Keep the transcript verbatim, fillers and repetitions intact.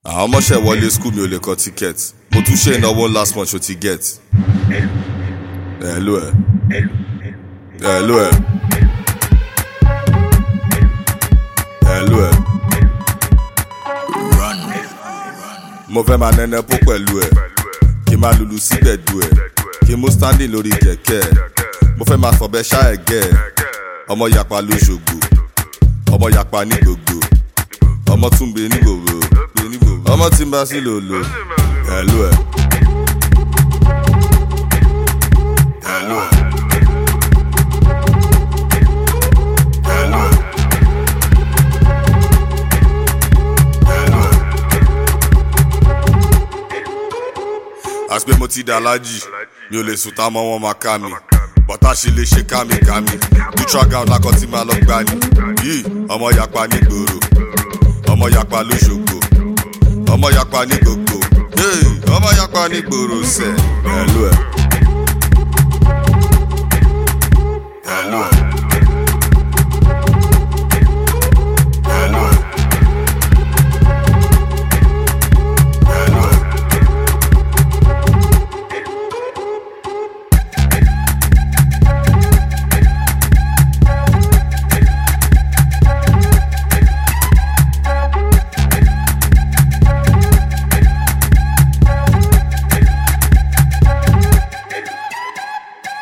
àwọn ọmọọṣẹ́ wọlé school mi ò lè kọ ticket mo tún ṣe ìnáwó last month ṣó ti get. hello ẹ hello ẹ hello ẹ mo fẹ́ máa nẹ́nẹ́ pó pẹ̀lú ẹ kí n máa lùlù sígbẹ̀dù ẹ kí n mú standing lórí kẹ̀kẹ́ mo fẹ́ máa fọ̀bẹ ṣá ẹ̀gẹ́ ọmọ yapa lóṣogbo ọmọ yapa ní gbogbo ọmọ túnbe ní gbogbo ọmọ tí ń bá sí lòlò hello ẹ hello ẹ hello ẹ hello ẹ àti pé mo ti dà lájì mi ò lè sùn tá mọ́ wọn máa ká mi bọ́tà ṣe lè ṣe kámikámi neutral ground lákọ̀ tí máa lọ gbá ni yìí ọmọ yapa ní gbòòrò ọmọ yapa lóṣogbo ọmọ yapa ní gbogbo ọmọ yapa ní gbòòrò sẹ hello ẹ.